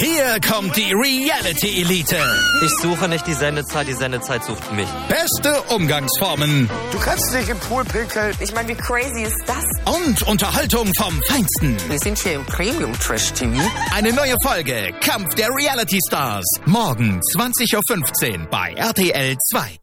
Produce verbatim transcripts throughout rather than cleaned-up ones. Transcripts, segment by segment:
Hier kommt die Reality Elite. Ich suche nicht die Sendezeit, die Sendezeit sucht mich. Beste Umgangsformen. Du kannst nicht im Pool pinkeln. Ich meine, wie crazy ist das? Und Unterhaltung vom Feinsten. Wir sind hier im Premium-Trash-T V. Eine neue Folge Kampf der Reality Stars. Morgen zwanzig Uhr fünfzehn bei R T L zwei.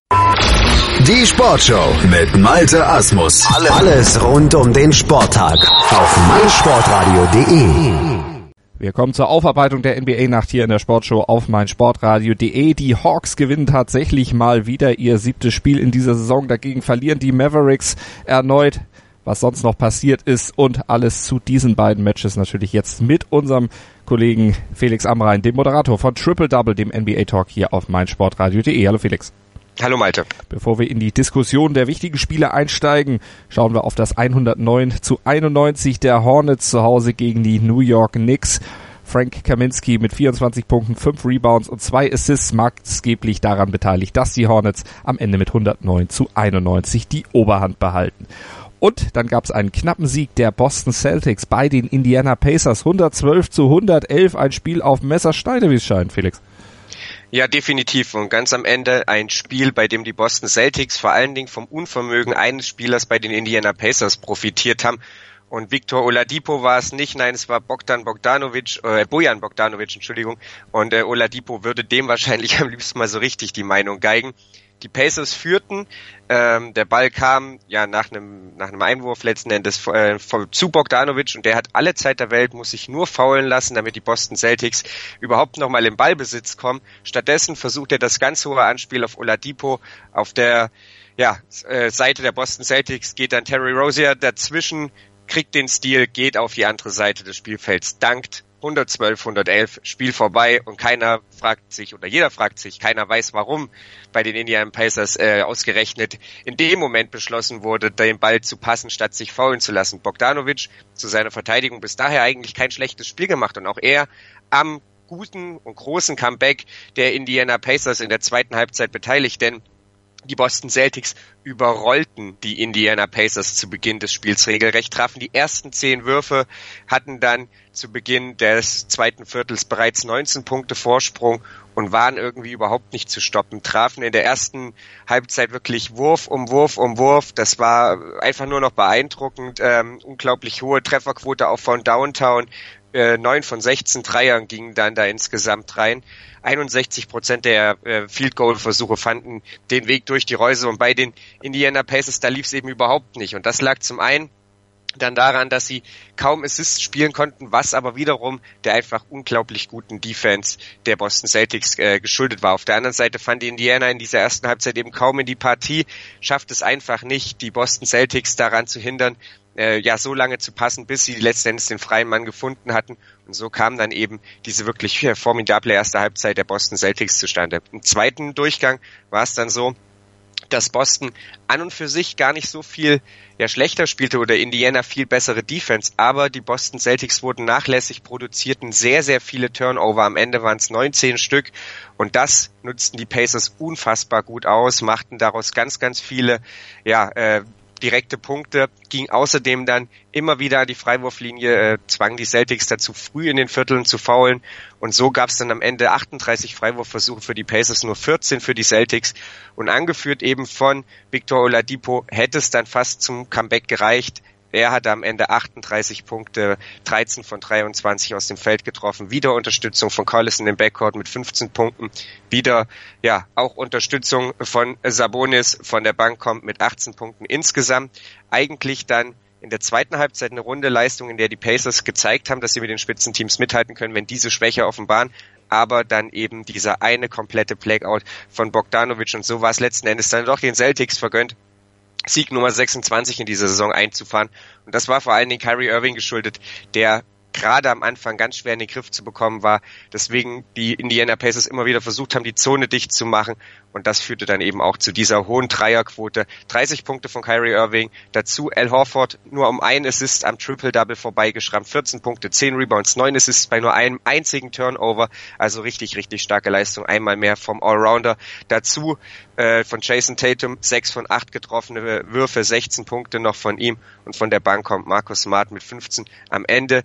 Die Sportshow mit Malte Asmus. Alles rund um den Sporttag auf meinsportradio punkt de. Wir kommen zur Aufarbeitung der N B A-Nacht hier in der Sportshow auf meinsportradio punkt de. Die Hawks gewinnen tatsächlich mal wieder ihr siebtes Spiel in dieser Saison. Dagegen verlieren die Mavericks erneut. Was sonst noch passiert ist und alles zu diesen beiden Matches natürlich jetzt mit unserem Kollegen Felix Amrain, dem Moderator von Triple Double, dem N B A-Talk hier auf meinsportradio punkt de. Hallo Felix. Hallo Malte. Bevor wir in die Diskussion der wichtigen Spiele einsteigen, schauen wir auf das hundertneun zu einundneunzig der Hornets zu Hause gegen die New York Knicks. Frank Kaminsky mit vierundzwanzig Punkten, fünf Rebounds und zwei Assists maßgeblich daran beteiligt, dass die Hornets am Ende mit hundertneun zu einundneunzig die Oberhand behalten. Und dann gab es einen knappen Sieg der Boston Celtics bei den Indiana Pacers, hundertzwölf zu hundertelf, ein Spiel auf Messersteine, wie es scheint, Felix. Ja, definitiv. Und ganz am Ende ein Spiel, bei dem die Boston Celtics vor allen Dingen vom Unvermögen eines Spielers bei den Indiana Pacers profitiert haben. Und Victor Oladipo war es nicht, nein, es war Bogdan Bogdanovic, äh, Bojan Bogdanovic, Entschuldigung. Und äh, Oladipo würde dem wahrscheinlich am liebsten mal so richtig die Meinung geigen. Die Pacers führten, ähm, der Ball kam ja nach einem nach einem Einwurf letzten Endes äh, zu Bogdanovic und der hat alle Zeit der Welt, muss sich nur faulen lassen, damit die Boston Celtics überhaupt nochmal im Ballbesitz kommen. Stattdessen versucht er das ganz hohe Anspiel auf Oladipo. Auf der ja äh, Seite der Boston Celtics geht dann Terry Rozier dazwischen, kriegt den Steal, geht auf die andere Seite des Spielfelds, dankt. hundertzwölf, hundertelf, Spiel vorbei und keiner fragt sich, oder jeder fragt sich, keiner weiß, warum bei den Indiana Pacers äh, ausgerechnet in dem Moment beschlossen wurde, den Ball zu passen, statt sich faulen zu lassen. Bogdanovic zu seiner Verteidigung bis daher eigentlich kein schlechtes Spiel gemacht und auch er am guten und großen Comeback der Indiana Pacers in der zweiten Halbzeit beteiligt, denn die Boston Celtics überrollten die Indiana Pacers zu Beginn des Spiels regelrecht, trafen die ersten zehn Würfe, hatten dann zu Beginn des zweiten Viertels bereits neunzehn Punkte Vorsprung und waren irgendwie überhaupt nicht zu stoppen, trafen in der ersten Halbzeit wirklich Wurf um Wurf um Wurf, das war einfach nur noch beeindruckend, ähm, unglaublich hohe Trefferquote auch von Downtown, äh, neun von sechzehn Dreiern gingen dann da insgesamt rein. einundsechzig Prozent der äh, Field-Goal-Versuche fanden den Weg durch die Reuse und bei den Indiana Pacers, da lief es eben überhaupt nicht. Und das lag zum einen dann daran, dass sie kaum Assists spielen konnten, was aber wiederum der einfach unglaublich guten Defense der Boston Celtics äh, geschuldet war. Auf der anderen Seite fand die Indiana in dieser ersten Halbzeit eben kaum in die Partie, schafft es einfach nicht, die Boston Celtics daran zu hindern, äh, ja so lange zu passen, bis sie letztendlich den freien Mann gefunden hatten. Und so kam dann eben diese wirklich formidable erste Halbzeit der Boston Celtics zustande. Im zweiten Durchgang war es dann so, dass Boston an und für sich gar nicht so viel ja schlechter spielte oder Indiana viel bessere Defense, aber die Boston Celtics wurden nachlässig, produzierten sehr, sehr viele Turnover. Am Ende waren es neunzehn Stück und das nutzten die Pacers unfassbar gut aus, machten daraus ganz, ganz viele ja äh, direkte Punkte, ging außerdem dann immer wieder an die Freiwurflinie, äh, zwang die Celtics dazu, früh in den Vierteln zu faulen und so gab es dann am Ende achtunddreißig Freiwurfversuche für die Pacers, nur vierzehn für die Celtics und angeführt eben von Victor Oladipo hätte es dann fast zum Comeback gereicht. Er hatte am Ende achtunddreißig Punkte, dreizehn von dreiundzwanzig aus dem Feld getroffen. Wieder Unterstützung von Collison im Backcourt mit fünfzehn Punkten. Wieder, ja, auch Unterstützung von Sabonis von der Bank kommt mit achtzehn Punkten insgesamt. Eigentlich dann in der zweiten Halbzeit eine runde Leistung, in der die Pacers gezeigt haben, dass sie mit den Spitzenteams mithalten können, wenn diese Schwäche offenbaren. Aber dann eben dieser eine komplette Blackout von Bogdanovic und so war es letzten Endes dann doch den Celtics vergönnt, Sieg Nummer sechsundzwanzig in dieser Saison einzufahren. Und das war vor allen Dingen Kyrie Irving geschuldet, der gerade am Anfang ganz schwer in den Griff zu bekommen war. Deswegen die Indiana Pacers immer wieder versucht haben, die Zone dicht zu machen. Und das führte dann eben auch zu dieser hohen Dreierquote. dreißig Punkte von Kyrie Irving. Dazu Al Horford nur um einen Assist am Triple-Double vorbeigeschrammt. vierzehn Punkte, zehn Rebounds, neun Assists bei nur einem einzigen Turnover. Also richtig, richtig starke Leistung. Einmal mehr vom Allrounder. Dazu äh, von Jason Tatum sechs von acht getroffene Würfe, sechzehn Punkte noch von ihm. Und von der Bank kommt Marcus Smart mit fünfzehn. Am Ende, wie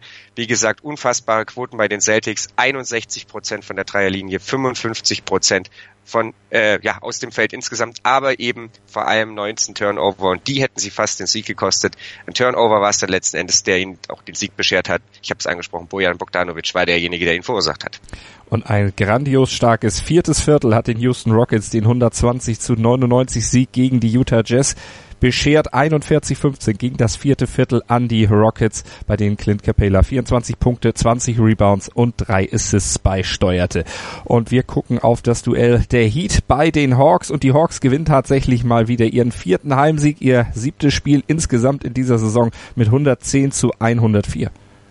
Wie gesagt, unfassbare Quoten bei den Celtics, einundsechzig Prozent von der Dreierlinie, fünfundfünfzig Prozent von äh, ja aus dem Feld insgesamt, aber eben vor allem neunzehn Turnover und die hätten sie fast den Sieg gekostet. Ein Turnover war es dann letzten Endes, der ihnen auch den Sieg beschert hat. Ich habe es angesprochen, Bojan Bogdanovic war derjenige, der ihn verursacht hat. Und ein grandios starkes viertes Viertel hat den Houston Rockets den hundertzwanzig zu neunundneunzig Sieg gegen die Utah Jazz beschert. Einundvierzig fünfzehn ging das vierte Viertel an die Rockets, bei denen Clint Capela vierundzwanzig Punkte, zwanzig Rebounds und drei Assists beisteuerte. Und wir gucken auf das Duell der Heat bei den Hawks und die Hawks gewinnen tatsächlich mal wieder ihren vierten Heimsieg, ihr siebtes Spiel insgesamt in dieser Saison mit hundertzehn zu hundertvier.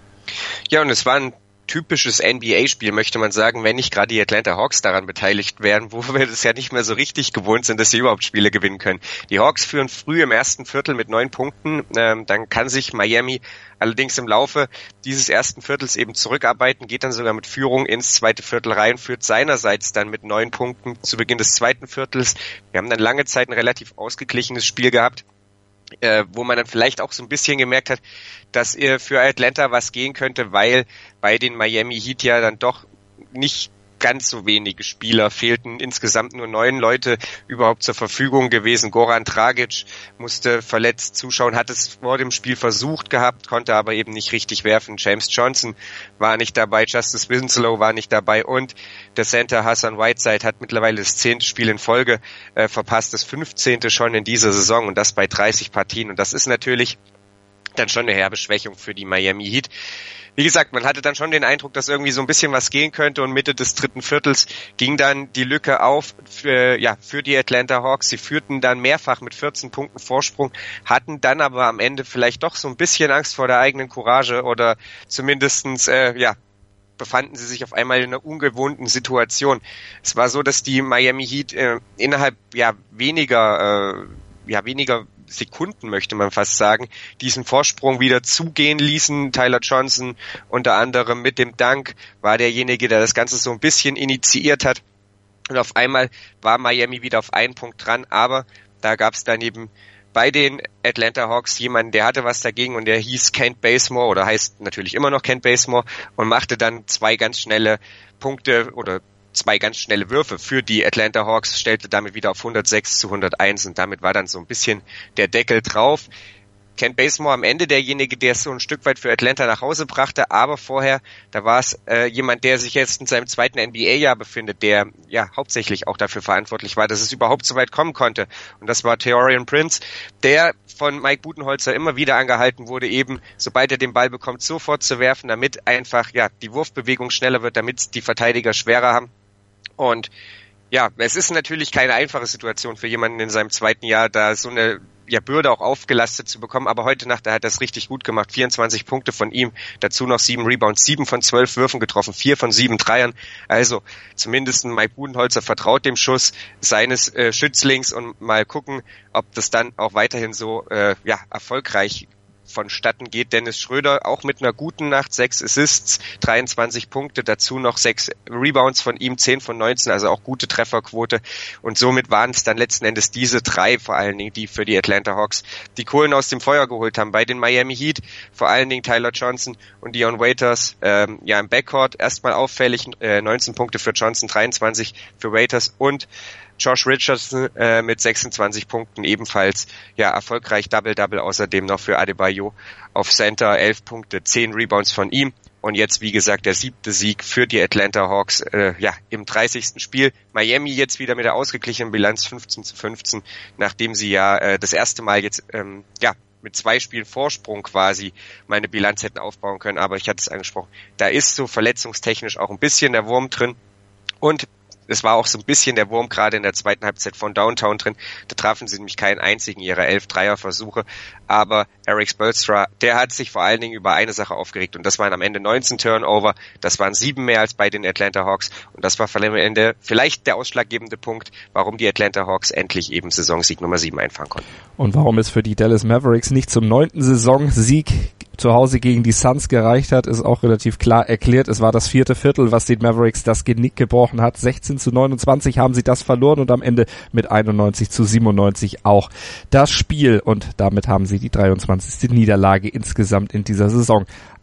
Ja, und es war ein typisches N B A-Spiel, möchte man sagen, wenn nicht gerade die Atlanta Hawks daran beteiligt wären, wo wir das ja nicht mehr so richtig gewohnt sind, dass sie überhaupt Spiele gewinnen können. Die Hawks führen früh im ersten Viertel mit neun Punkten, ähm, dann kann sich Miami allerdings im Laufe dieses ersten Viertels eben zurückarbeiten, geht dann sogar mit Führung ins zweite Viertel rein, führt seinerseits dann mit neun Punkten zu Beginn des zweiten Viertels. Wir haben dann lange Zeit ein relativ ausgeglichenes Spiel gehabt, Äh, wo man dann vielleicht auch so ein bisschen gemerkt hat, dass äh, für Atlanta was gehen könnte, weil bei den Miami Heat ja dann doch nicht ganz so wenige Spieler fehlten. Insgesamt nur neun Leute überhaupt zur Verfügung gewesen. Goran Dragic musste verletzt zuschauen, hat es vor dem Spiel versucht gehabt, konnte aber eben nicht richtig werfen. James Johnson war nicht dabei, Justice Winslow war nicht dabei und der Center Hassan Whiteside hat mittlerweile das zehnte Spiel in Folge äh, verpasst, das fünfzehnte schon in dieser Saison und das bei dreißig Partien. Und das ist natürlich dann schon eine herbe Schwächung für die Miami Heat. Wie gesagt, man hatte dann schon den Eindruck, dass irgendwie so ein bisschen was gehen könnte und Mitte des dritten Viertels ging dann die Lücke auf für, ja, für die Atlanta Hawks. Sie führten dann mehrfach mit vierzehn Punkten Vorsprung, hatten dann aber am Ende vielleicht doch so ein bisschen Angst vor der eigenen Courage oder zumindestens, äh, ja, befanden sie sich auf einmal in einer ungewohnten Situation. Es war so, dass die Miami Heat äh, innerhalb ja weniger, äh, ja weniger Sekunden, möchte man fast sagen, diesen Vorsprung wieder zugehen ließen. Tyler Johnson unter anderem mit dem Dank war derjenige, der das Ganze so ein bisschen initiiert hat. Und auf einmal war Miami wieder auf einen Punkt dran, aber da gab es dann eben bei den Atlanta Hawks jemanden, der hatte was dagegen und der hieß Kent Bazemore oder heißt natürlich immer noch Kent Bazemore und machte dann zwei ganz schnelle Punkte oder zwei ganz schnelle Würfe für die Atlanta Hawks, stellte damit wieder auf hundertsechs zu hunderteins und damit war dann so ein bisschen der Deckel drauf. Kent Bazemore am Ende derjenige, der es so ein Stück weit für Atlanta nach Hause brachte, aber vorher, da war es äh, jemand, der sich jetzt in seinem zweiten N B A-Jahr befindet, der ja hauptsächlich auch dafür verantwortlich war, dass es überhaupt so weit kommen konnte. Und das war Taurean Prince, der von Mike Budenholzer immer wieder angehalten wurde, eben, sobald er den Ball bekommt, sofort zu werfen, damit einfach ja die Wurfbewegung schneller wird, damit die Verteidiger schwerer haben. Und ja, es ist natürlich keine einfache Situation für jemanden in seinem zweiten Jahr, da so eine ja, Bürde auch aufgelastet zu bekommen, aber heute Nacht, er hat das richtig gut gemacht, vierundzwanzig Punkte von ihm, dazu noch sieben Rebounds, sieben von zwölf Würfen getroffen, vier von sieben Dreiern, also zumindest Mike Budenholzer vertraut dem Schuss seines äh, Schützlings und mal gucken, ob das dann auch weiterhin so äh, ja erfolgreich vonstatten geht. Dennis Schröder auch mit einer guten Nacht, sechs Assists, dreiundzwanzig Punkte, dazu noch sechs Rebounds von ihm, zehn von neunzehn, also auch gute Trefferquote und somit waren es dann letzten Endes diese drei, vor allen Dingen die für die Atlanta Hawks, die Kohlen aus dem Feuer geholt haben. Bei den Miami Heat vor allen Dingen Tyler Johnson und Dion Waiters, ähm, ja im Backcourt erstmal auffällig, äh, neunzehn Punkte für Johnson, dreiundzwanzig für Waiters und Josh Richardson äh, mit sechsundzwanzig Punkten ebenfalls ja erfolgreich Double-Double, außerdem noch für Adebayo auf Center, elf Punkte, zehn Rebounds von ihm und jetzt wie gesagt der siebte Sieg für die Atlanta Hawks äh, ja im dreißigsten Spiel. Miami jetzt wieder mit der ausgeglichenen Bilanz fünfzehn zu fünfzehn, nachdem sie ja äh, das erste Mal jetzt ähm, ja mit zwei Spielen Vorsprung quasi meine Bilanz hätten aufbauen können, aber ich hatte es angesprochen, da ist so verletzungstechnisch auch ein bisschen der Wurm drin und es war auch so ein bisschen der Wurm gerade in der zweiten Halbzeit von Downtown drin. Da trafen sie nämlich keinen einzigen ihrer elf Dreierversuche. Aber Eric Spoelstra, der hat sich vor allen Dingen über eine Sache aufgeregt. Und das waren am Ende neunzehn Turnover. Das waren sieben mehr als bei den Atlanta Hawks. Und das war am Ende vielleicht der ausschlaggebende Punkt, warum die Atlanta Hawks endlich eben Saisonsieg Nummer sieben einfahren konnten. Und warum es für die Dallas Mavericks nicht zum neunten Saisonsieg zu Hause gegen die Suns gereicht hat, ist auch relativ klar erklärt. Es war das vierte Viertel, was den Mavericks das Genick gebrochen hat. sechzehn zu neunundzwanzig haben sie das verloren und am Ende mit einundneunzig zu siebenundneunzig auch das Spiel. Und damit haben sie die dreiundzwanzigste Niederlage insgesamt in dieser Saison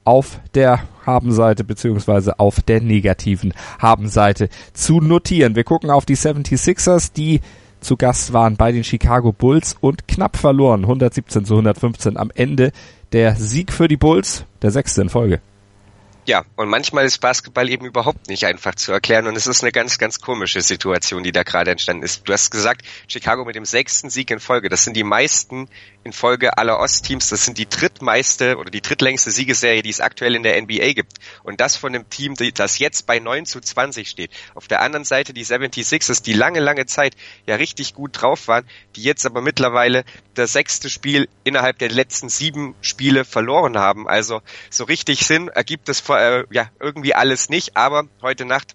auf der Habenseite beziehungsweise auf der negativen Habenseite zu notieren. Wir gucken auf die seventy-sixers, die zu Gast waren bei den Chicago Bulls und knapp verloren, hundertsiebzehn zu hundertfünfzehn am Ende. Der Sieg für die Bulls, der sechste in Folge. Ja, und manchmal ist Basketball eben überhaupt nicht einfach zu erklären und es ist eine ganz, ganz komische Situation, die da gerade entstanden ist. Du hast gesagt, Chicago mit dem sechsten Sieg in Folge, das sind die meisten in Folge aller Ostteams, das sind die drittmeiste oder die drittlängste Siegesserie, die es aktuell in der N B A gibt. Und das von einem Team, das jetzt bei neun zu zwanzig steht. Auf der anderen Seite die seventy-sixers, die lange, lange Zeit ja richtig gut drauf waren, die jetzt aber mittlerweile das sechste Spiel innerhalb der letzten sieben Spiele verloren haben. Also so richtig Sinn ergibt es äh, ja irgendwie alles nicht, aber heute Nacht,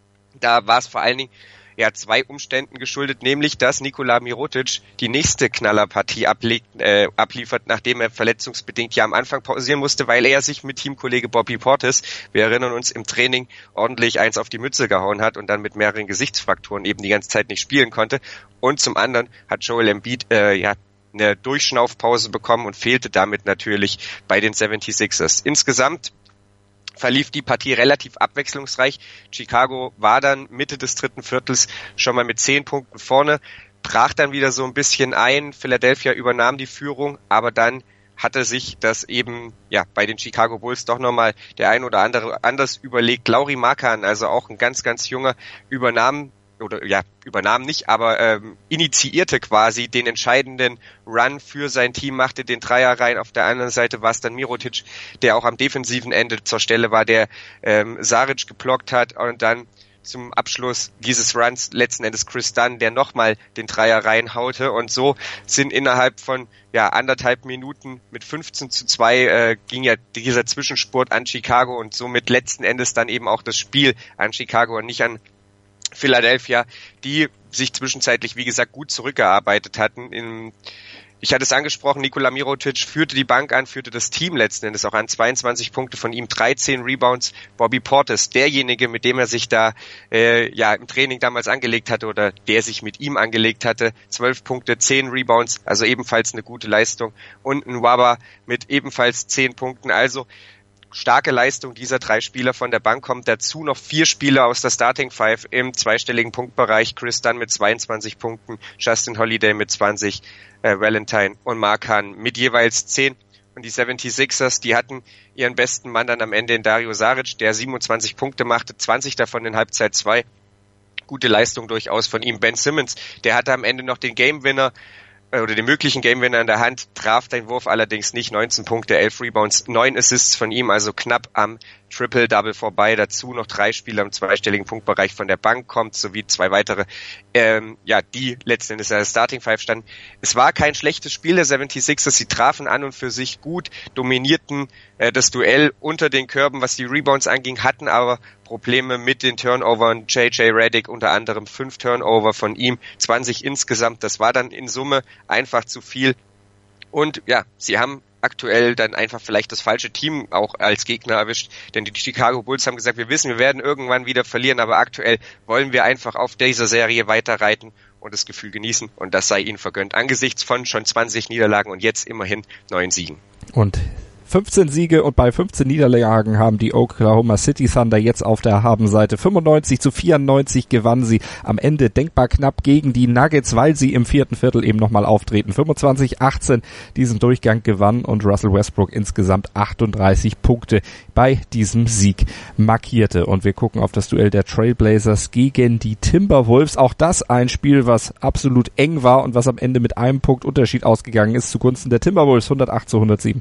da war es vor allen Dingen ja zwei Umständen geschuldet, nämlich dass Nikola Mirotic die nächste Knallerpartie ablegt, äh, abliefert, nachdem er verletzungsbedingt ja am Anfang pausieren musste, weil er sich mit Teamkollege Bobby Portis, wir erinnern uns, im Training ordentlich eins auf die Mütze gehauen hat und dann mit mehreren Gesichtsfrakturen eben die ganze Zeit nicht spielen konnte. Und zum anderen hat Joel Embiid äh, ja eine Durchschnaufpause bekommen und fehlte damit natürlich bei den seventy-sixers. Insgesamt verlief die Partie relativ abwechslungsreich. Chicago war dann Mitte des dritten Viertels schon mal mit zehn Punkten vorne, brach dann wieder so ein bisschen ein. Philadelphia übernahm die Führung, aber dann hatte sich das eben ja bei den Chicago Bulls doch nochmal der ein oder andere anders überlegt. Lauri Markkanen, also auch ein ganz, ganz junger, übernahm oder ja, übernahm nicht, aber ähm, initiierte quasi den entscheidenden Run für sein Team, machte den Dreier rein. Auf der anderen Seite war es dann Mirotic, der auch am defensiven Ende zur Stelle war, der ähm, Saric geblockt hat und dann zum Abschluss dieses Runs letzten Endes Chris Dunn, der nochmal den Dreier reinhaute und so sind innerhalb von ja anderthalb Minuten mit fünfzehn zu zwei äh, ging ja dieser Zwischenspurt an Chicago und somit letzten Endes dann eben auch das Spiel an Chicago und nicht an Philadelphia, die sich zwischenzeitlich, wie gesagt, gut zurückgearbeitet hatten. In, ich hatte es angesprochen, Nikola Mirotic führte die Bank an, führte das Team letzten Endes auch an, zweiundzwanzig Punkte von ihm, dreizehn Rebounds. Bobby Portis, derjenige, mit dem er sich da äh, ja im Training damals angelegt hatte oder der sich mit ihm angelegt hatte, zwölf Punkte, zehn Rebounds, also ebenfalls eine gute Leistung. Und ein Nwaba mit ebenfalls zehn Punkten, also starke Leistung dieser drei Spieler von der Bank, kommt dazu noch vier Spieler aus der Starting Five im zweistelligen Punktbereich. Chris Dunn mit zweiundzwanzig Punkten, Justin Holiday mit zwanzig, äh, Valentine und Markkanen mit jeweils zehn. Und die seventy-sixers, die hatten ihren besten Mann dann am Ende in Dario Saric, der siebenundzwanzig Punkte machte, zwanzig davon in Halbzeit zwei. Gute Leistung durchaus von ihm. Ben Simmons, der hatte am Ende noch den Game-Winner oder den möglichen Game-Winner in der Hand, traf den Wurf allerdings nicht. neunzehn Punkte, elf Rebounds, neun Assists von ihm, also knapp am Triple-Double vorbei. Dazu noch drei Spieler im zweistelligen Punktbereich von der Bank kommt, sowie zwei weitere, ähm, ja, die letzten Endes in der Starting Five standen. Es war kein schlechtes Spiel der seventy-sixers, sie trafen an und für sich gut, dominierten äh, das Duell unter den Körben, was die Rebounds anging, hatten aber Probleme mit den Turnovern. J J Redick unter anderem fünf Turnover von ihm, zwanzig insgesamt, das war dann in Summe einfach zu viel. Und ja, sie haben aktuell dann einfach vielleicht das falsche Team auch als Gegner erwischt, denn die Chicago Bulls haben gesagt, wir wissen, wir werden irgendwann wieder verlieren, aber aktuell wollen wir einfach auf dieser Serie weiterreiten und das Gefühl genießen und das sei ihnen vergönnt, angesichts von schon zwanzig Niederlagen und jetzt immerhin neun Siegen. Und fünfzehn Siege und bei fünfzehn Niederlagen haben die Oklahoma City Thunder jetzt auf der Habenseite. fünfundneunzig zu vierundneunzig gewannen sie am Ende denkbar knapp gegen die Nuggets, weil sie im vierten Viertel eben nochmal auftreten. fünfundzwanzig achtzehn diesen Durchgang gewann und Russell Westbrook insgesamt achtunddreißig Punkte bei diesem Sieg markierte. Und wir gucken auf das Duell der Trailblazers gegen die Timberwolves. Auch das ein Spiel, was absolut eng war und was am Ende mit einem Punkt Unterschied ausgegangen ist zugunsten der Timberwolves, hundertacht zu hundertsieben.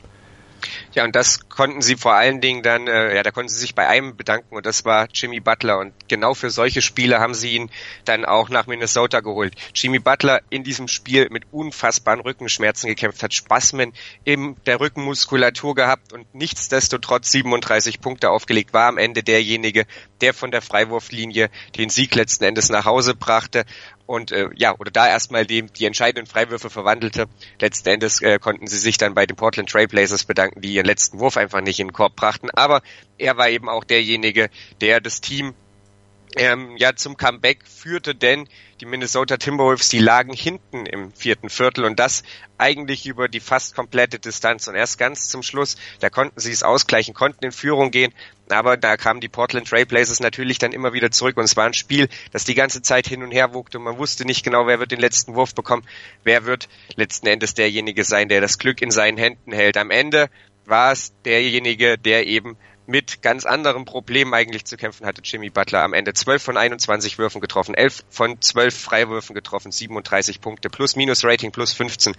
Ja, und das konnten sie vor allen Dingen dann, äh, ja, da konnten sie sich bei einem bedanken und das war Jimmy Butler und genau für solche Spiele haben sie ihn dann auch nach Minnesota geholt. Jimmy Butler in diesem Spiel mit unfassbaren Rückenschmerzen gekämpft, hat Spasmen in der Rückenmuskulatur gehabt und nichtsdestotrotz siebenunddreißig Punkte aufgelegt, war am Ende derjenige, der von der Freiwurflinie den Sieg letzten Endes nach Hause brachte. Und äh, ja, oder da erstmal die, die entscheidenden Freiwürfe verwandelte. Letzten Endes äh, konnten sie sich dann bei den Portland Trail Blazers bedanken, die ihren letzten Wurf einfach nicht in den Korb brachten. Aber er war eben auch derjenige, der das Team ähm, ja zum Comeback führte, denn die Minnesota Timberwolves, die lagen hinten im vierten Viertel und das eigentlich über die fast komplette Distanz. Und erst ganz zum Schluss, da konnten sie es ausgleichen, konnten in Führung gehen, aber da kamen die Portland Trail Blazers natürlich dann immer wieder zurück und es war ein Spiel, das die ganze Zeit hin und her wogte und man wusste nicht genau, wer wird den letzten Wurf bekommen, wer wird letzten Endes derjenige sein, der das Glück in seinen Händen hält. Am Ende war es derjenige, der eben mit ganz anderen Problemen eigentlich zu kämpfen hatte, Jimmy Butler. Am Ende zwölf von einundzwanzig Würfen getroffen, elf von zwölf Freiwürfen getroffen, siebenunddreißig Punkte, Plus-Minus-Rating plus fünfzehn.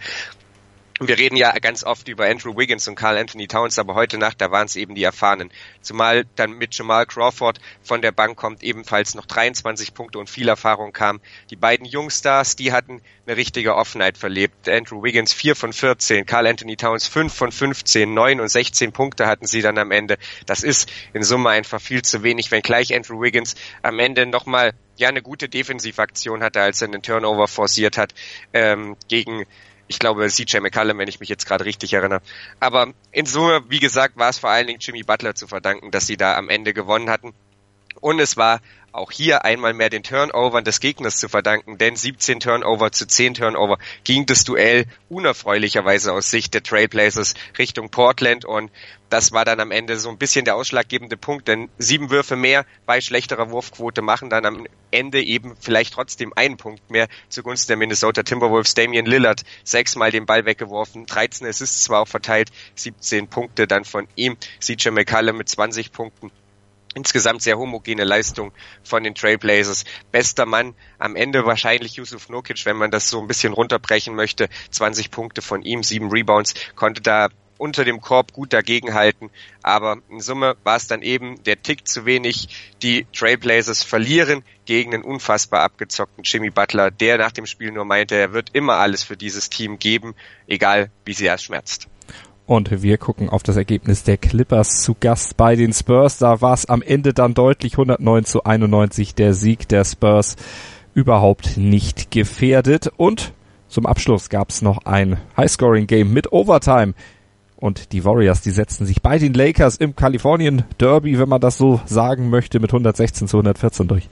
Und wir reden ja ganz oft über Andrew Wiggins und Karl Anthony Towns, aber heute Nacht, da waren es eben die Erfahrenen. Zumal dann mit Jamal Crawford von der Bank kommt, ebenfalls noch dreiundzwanzig Punkte und viel Erfahrung kam. Die beiden Jungstars, die hatten eine richtige Offenheit verlebt. Andrew Wiggins vier von vierzehn, Karl Anthony Towns fünf von fünfzehn, neun und sechzehn Punkte hatten sie dann am Ende. Das ist in Summe einfach viel zu wenig, wenn gleich Andrew Wiggins am Ende nochmal ja eine gute Defensivaktion hatte, als er einen Turnover forciert hat ähm, gegen ich glaube, C J McCollum, wenn ich mich jetzt gerade richtig erinnere. Aber in Summe, wie gesagt, war es vor allen Dingen Jimmy Butler zu verdanken, dass sie da am Ende gewonnen hatten. Und es war auch hier einmal mehr den Turnovern des Gegners zu verdanken, denn siebzehn Turnover zu zehn Turnover ging das Duell unerfreulicherweise aus Sicht der Trailblazers Richtung Portland und das war dann am Ende so ein bisschen der ausschlaggebende Punkt, denn sieben Würfe mehr bei schlechterer Wurfquote machen dann am Ende eben vielleicht trotzdem einen Punkt mehr zugunsten der Minnesota Timberwolves. Damian Lillard sechsmal den Ball weggeworfen, dreizehn Assists zwar auch verteilt, siebzehn Punkte dann von ihm, C J McCollum mit zwanzig Punkten. Insgesamt sehr homogene Leistung von den Trailblazers. Bester Mann am Ende wahrscheinlich Jusuf Nurkic, wenn man das so ein bisschen runterbrechen möchte. zwanzig Punkte von ihm, sieben Rebounds, konnte da unter dem Korb gut dagegenhalten. Aber in Summe war es dann eben der Tick zu wenig. Die Trailblazers verlieren gegen einen unfassbar abgezockten Jimmy Butler, der nach dem Spiel nur meinte, er wird immer alles für dieses Team geben, egal wie sehr es schmerzt. Und wir gucken auf das Ergebnis der Clippers zu Gast bei den Spurs. Da war es am Ende dann deutlich hundertneun zu einundneunzig, der Sieg der Spurs überhaupt nicht gefährdet. Und zum Abschluss gab es noch ein Highscoring-Game mit Overtime. Und die Warriors, die setzten sich bei den Lakers im Kalifornien Derby, wenn man das so sagen möchte, mit hundertsechzehn zu hundertvierzehn durch.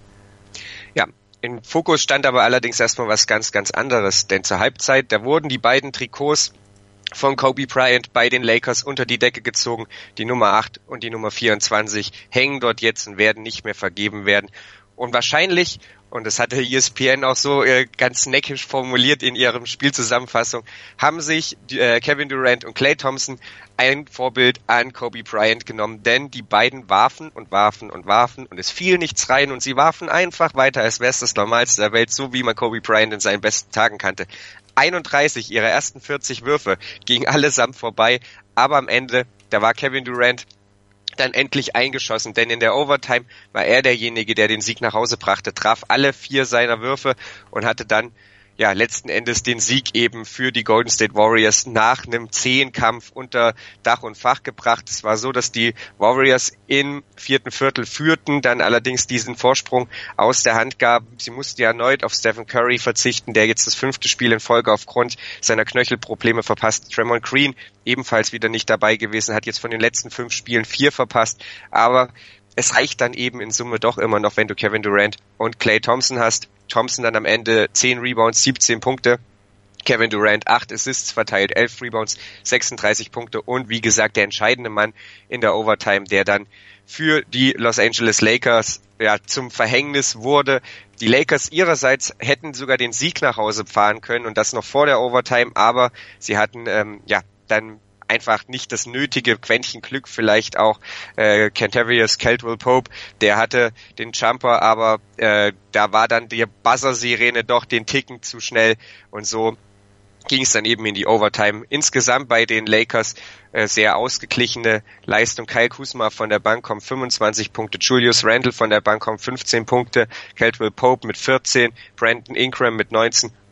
Ja, im Fokus stand aber allerdings erstmal was ganz, ganz anderes. Denn zur Halbzeit, da wurden die beiden Trikots von Kobe Bryant bei den Lakers unter die Decke gezogen. Die Nummer acht und die Nummer vierundzwanzig hängen dort jetzt und werden nicht mehr vergeben werden. Und wahrscheinlich, und das hatte E S P N auch so äh, ganz neckisch formuliert in ihrem Spielzusammenfassung, haben sich äh, Kevin Durant und Klay Thompson ein Vorbild an Kobe Bryant genommen, denn die beiden warfen und warfen und warfen und es fiel nichts rein und sie warfen einfach weiter, als wäre es das Normalste der Welt, so wie man Kobe Bryant in seinen besten Tagen kannte. einunddreißig ihrer ersten vierzig Würfe gingen allesamt vorbei, aber am Ende, da war Kevin Durant dann endlich eingeschossen, denn in der Overtime war er derjenige, der den Sieg nach Hause brachte, traf alle vier seiner Würfe und hatte dann ja letzten Endes den Sieg eben für die Golden State Warriors nach einem zähen Kampf unter Dach und Fach gebracht. Es war so, dass die Warriors im vierten Viertel führten, dann allerdings diesen Vorsprung aus der Hand gaben. Sie mussten ja erneut auf Stephen Curry verzichten, der jetzt das fünfte Spiel in Folge aufgrund seiner Knöchelprobleme verpasst. Draymond Green ebenfalls wieder nicht dabei gewesen, hat jetzt von den letzten fünf Spielen vier verpasst, aber es reicht dann eben in Summe doch immer noch, wenn du Kevin Durant und Klay Thompson hast. Thompson dann am Ende zehn Rebounds, siebzehn Punkte. Kevin Durant acht Assists verteilt, elf Rebounds, sechsunddreißig Punkte und wie gesagt der entscheidende Mann in der Overtime, der dann für die Los Angeles Lakers ja zum Verhängnis wurde. Die Lakers ihrerseits hätten sogar den Sieg nach Hause fahren können und das noch vor der Overtime, aber sie hatten ähm, ja dann einfach nicht das nötige Quäntchen Glück, vielleicht auch äh, Kentavious Caldwell-Pope, der hatte den Jumper, aber äh, da war dann die Buzzer-Sirene doch den Ticken zu schnell und so ging es dann eben in die Overtime. Insgesamt bei den Lakers äh, sehr ausgeglichene Leistung. Kyle Kuzma von der Bank kommt fünfundzwanzig Punkte, Julius Randle von der Bank kommt fünfzehn Punkte, Caldwell Pope mit vierzehn, Brandon Ingram mit neunzehn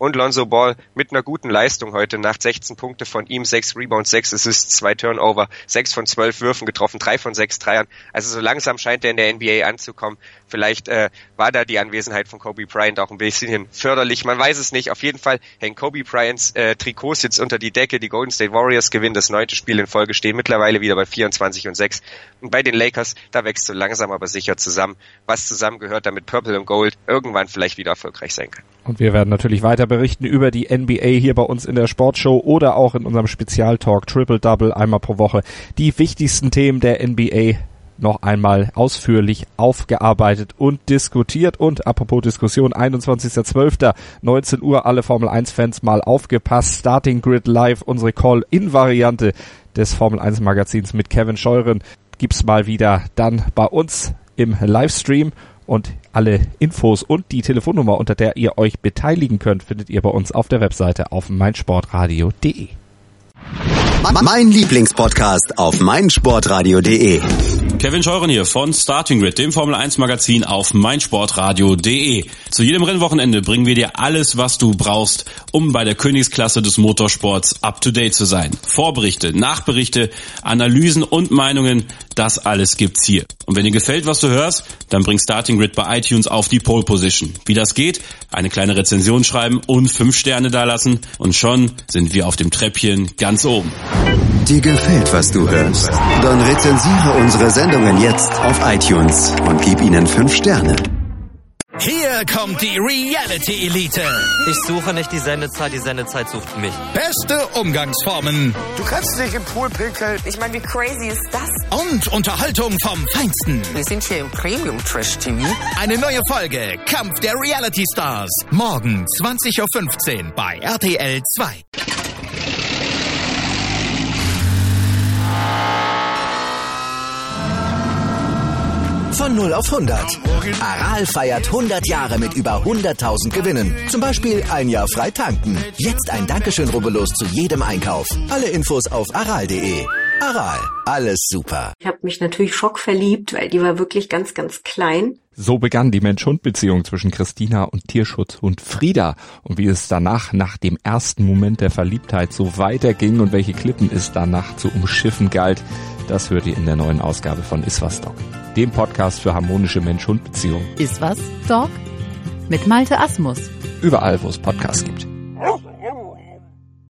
Und Lonzo Ball mit einer guten Leistung heute Nacht, sechzehn Punkte von ihm, sechs Rebounds, sechs Assists, zwei Turnover, sechs von zwölf Würfen getroffen, drei von sechs Dreiern. Also so langsam scheint er in der N B A anzukommen. Vielleicht äh, war da die Anwesenheit von Kobe Bryant auch ein bisschen förderlich, man weiß es nicht. Auf jeden Fall hängen Kobe Bryants äh, Trikots jetzt unter die Decke. Die Golden State Warriors gewinnen das neunte Spiel in Folge, stehen mittlerweile wieder bei vierundzwanzig und sechs. Und bei den Lakers, da wächst so langsam aber sicher zusammen, was zusammengehört, damit Purple und Gold irgendwann vielleicht wieder erfolgreich sein kann. Und wir werden natürlich weiter berichten über die N B A hier bei uns in der Sportshow oder auch in unserem Spezialtalk Triple Double einmal pro Woche. Die wichtigsten Themen der N B A noch einmal ausführlich aufgearbeitet und diskutiert. Und apropos Diskussion, einundzwanzigster zwölfter neunzehn Uhr, alle Formel eins Fans mal aufgepasst. Starting Grid Live, unsere Call-In-Variante des Formel eins Magazins mit Kevin Scheuren, gibt's mal wieder dann bei uns im Livestream. Und alle Infos und die Telefonnummer, unter der ihr euch beteiligen könnt, findet ihr bei uns auf der Webseite auf meinsportradio punkt de. Mein Lieblingspodcast auf meinsportradio punkt de. Kevin Scheuren hier von Starting Grid, dem Formel eins Magazin auf meinsportradio punkt de. Zu jedem Rennwochenende bringen wir dir alles, was du brauchst, um bei der Königsklasse des Motorsports up to date zu sein. Vorberichte, Nachberichte, Analysen und Meinungen, das alles gibt's hier. Und wenn dir gefällt, was du hörst, dann bring Starting Grid bei iTunes auf die Pole Position. Wie das geht? Eine kleine Rezension schreiben und fünf Sterne dalassen und schon sind wir auf dem Treppchen ganz oben. Dir gefällt, was du hörst? Dann rezensiere unsere Sendungen jetzt auf iTunes und gib ihnen fünf Sterne. Hier kommt die Reality Elite. Ich suche nicht die Sendezeit, die Sendezeit sucht mich. Beste Umgangsformen Du kannst dich im Pool pinkeln. Ich meine, wie crazy ist das? und Unterhaltung vom Feinsten. Wir sind hier im Premium Trash T V. Eine neue Folge Kampf der Reality Stars. Morgen zwanzig Uhr fünfzehn bei R T L zwei. Von null auf hundert. Aral feiert hundert Jahre mit über hunderttausend Gewinnen. Zum Beispiel ein Jahr frei tanken. Jetzt ein Dankeschön, rubbellos zu jedem Einkauf. Alle Infos auf aral punkt de. Aral, alles super. Ich habe mich natürlich schockverliebt, weil die war wirklich ganz, ganz klein. So begann die Mensch-Hund-Beziehung zwischen Christina und Tierschutzhund Frieda. Und wie es danach, nach dem ersten Moment der Verliebtheit, so weiterging und welche Klippen es danach zu umschiffen galt, das hört ihr in der neuen Ausgabe von Iswas Dog, dem Podcast für harmonische Mensch-Hund-Beziehungen. Iswas Dog? Mit Malte Asmus. Überall, wo es Podcasts gibt.